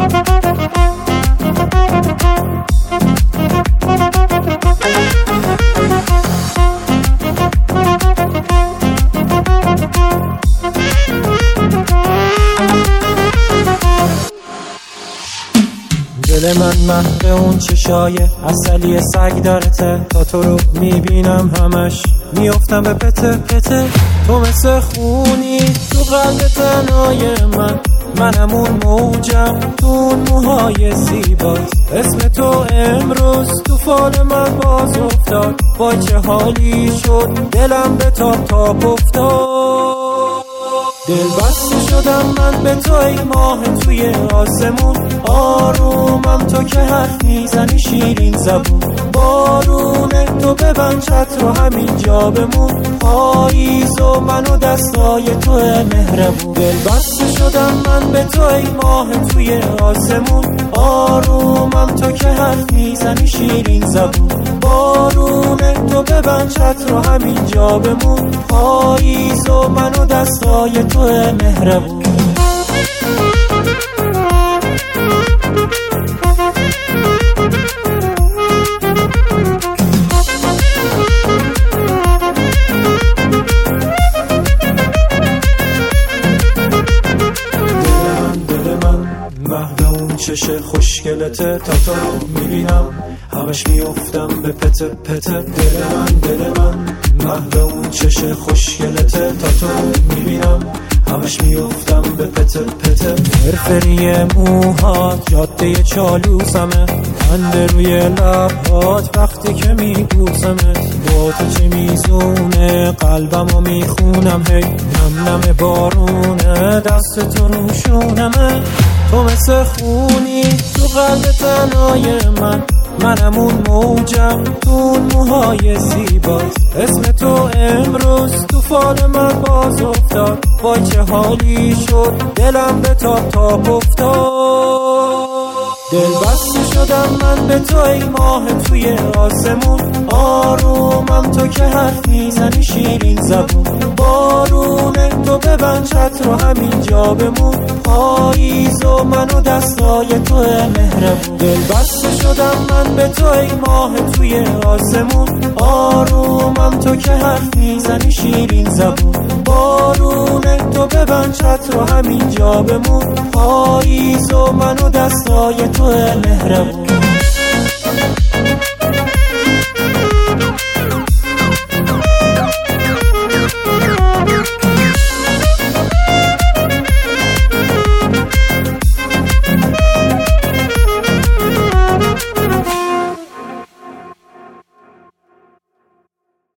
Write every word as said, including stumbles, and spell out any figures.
دل من محو اون چشای اصلی سگ دارته، تا تو رو میبینم همش میافتم به پته پته. تو مثل خونی تو قلب تنهای من، منم اون موجم تو اون موهای زیبات. اسم تو امروز تو فال من باز افتاد، وای چه حالی شد دلم به تاب تاب افتاد. دل بسته شدم من به تو ای ماه توی آسمون، آرومم تو که حرف میزنی شیرین زبون. بارونه تو ببند چتر و همین جا بمون، پاییز و من و دستای تو مهربون. دل بسته شدم من به تو ای ماه توی آسمون، آرومم تو که حرف میزنی شیرین زبون. بارونه تو ببند چتر و همین جا بمون، پاییز و من و دستای تو مهربون. چشه خوشگلته، تا تو رو میبینم همش میافتم به پته پته. دل من دل من محو اون چشه خوشگلته، تا تو رو میبینم همش میافتم به پته پته. فرفری موهات جاده چالوسمه، خنده روی لبات وقتی که میبوسمت. با تو چه میزونه قلبمو میخونم، هی نم نم بارونه دست تو روشونمه. تو مثل خونی تو قلب تنهای من، منم اون موجم تو اون موهای زیبات. اسم تو امروز تو فال من باز افتاد، وای چه حالی شد دلم به تاب تاب افتاد. دل بسته شدم من به تو ای ماه توی آسمون، آرومم تو که حرف میزنی شیرین زبون. بارونه تو ببند چتر و همین جا بمون، پاییز و من و دستای تو مهربون. دل بسته شدم من به تو ای ماه توی آسمون، آرومم تو که حرف میزنی شیرین زبون. بارونه تو ببند چتر و همین جا بمون، پاییز و من و دستای تو مهربون.